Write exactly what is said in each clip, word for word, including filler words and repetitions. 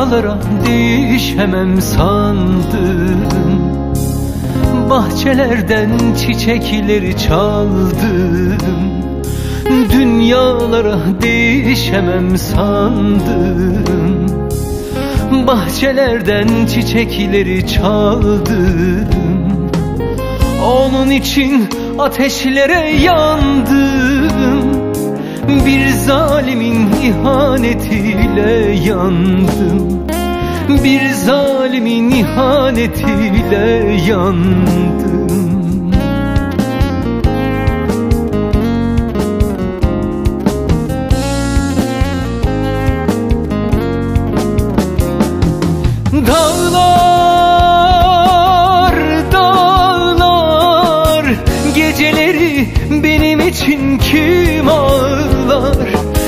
Dünyalara değişemem sandım, bahçelerden çiçekleri çaldım. Dünyalara değişemem sandım, bahçelerden çiçekleri çaldım. Onun için ateşlere yandım, bir zalimin ihanetiyle yandım, bir zalimin ihanetiyle yandım. Dağlar, dağlar, geceleri benim için kim ağlar?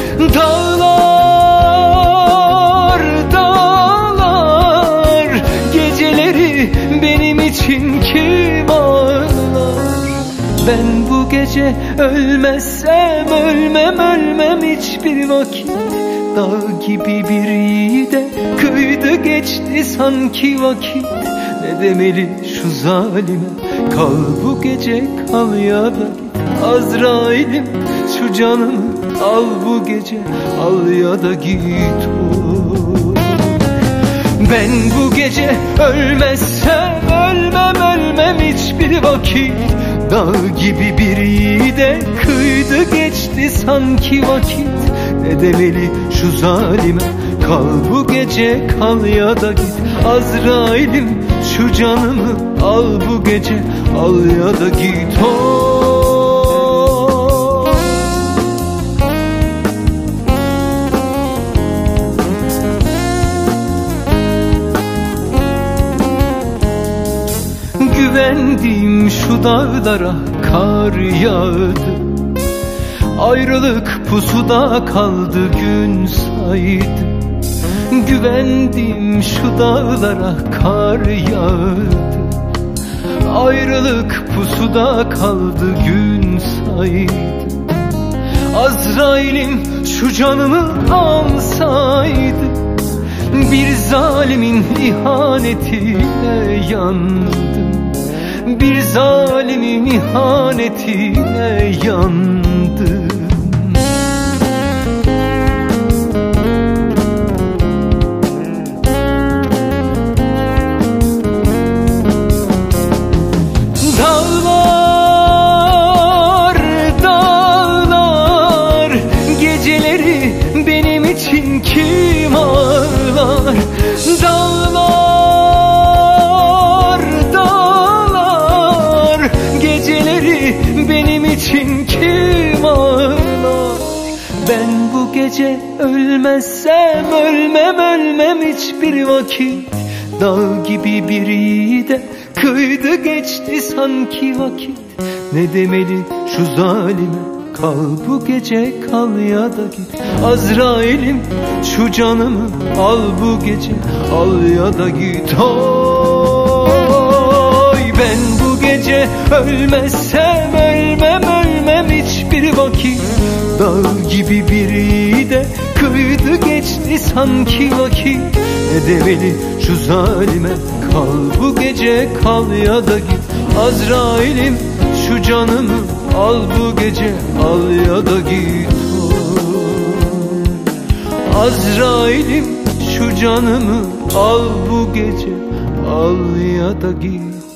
Dağlar, dağlar, geceleri benim için kim ağlar? Ben bu gece ölmezsem ölmem, ölmem hiçbir vakit. Dağ gibi bir yiğide kıydı geçti sanki vakit. Ne demeli şu zalime, kal bu gece kal ya da git. Azrail'im şu canımı al bu gece, al ya da git. Oh. Ben bu gece ölmezsem ölmem, ölmem hiçbir vakit. Dağ gibi bir yiğide kıydı geçti sanki vakit. Ne demeli şu zalime, kal bu gece kal ya da git. Azrail'im şu canımı al bu gece, al ya da git. Oh. Güvendiğim şu dağlara kar yağdı, ayrılık pusuda kaldı gün saydı. Güvendiğim şu dağlara kar yağdı, ayrılık pusuda kaldı gün saydı. Azrail'im şu canımı alsaydı, bir zalimin ihanetiyle yandım, bir zalimin ihanetiyle yandım. Dağlar, dağlar, geceleri benim için kim ağlar? Dağlar, dağlar, geceleri benim için kim ağlar? Ben bu gece ölmezsem ölmem, ölmem hiçbir vakit. Dağ gibi bir yiğide kıydı geçti sanki vakit. Ne demeli şu zalime, kal bu gece kal ya da git. Azrail'im şu canımı al bu gece, al ya da git. Oy, ben bu gece ölmezsem ölmem, ölmem hiçbir vakit. Dağ gibi bir yiğide kıydı geçti sanki vakit. Ne demeli şu zalime, kal bu gece kal ya da git. Azrail'im şu canımı al bu gece, al ya da git. Azrail'im şu canımı al bu gece, al ya da git.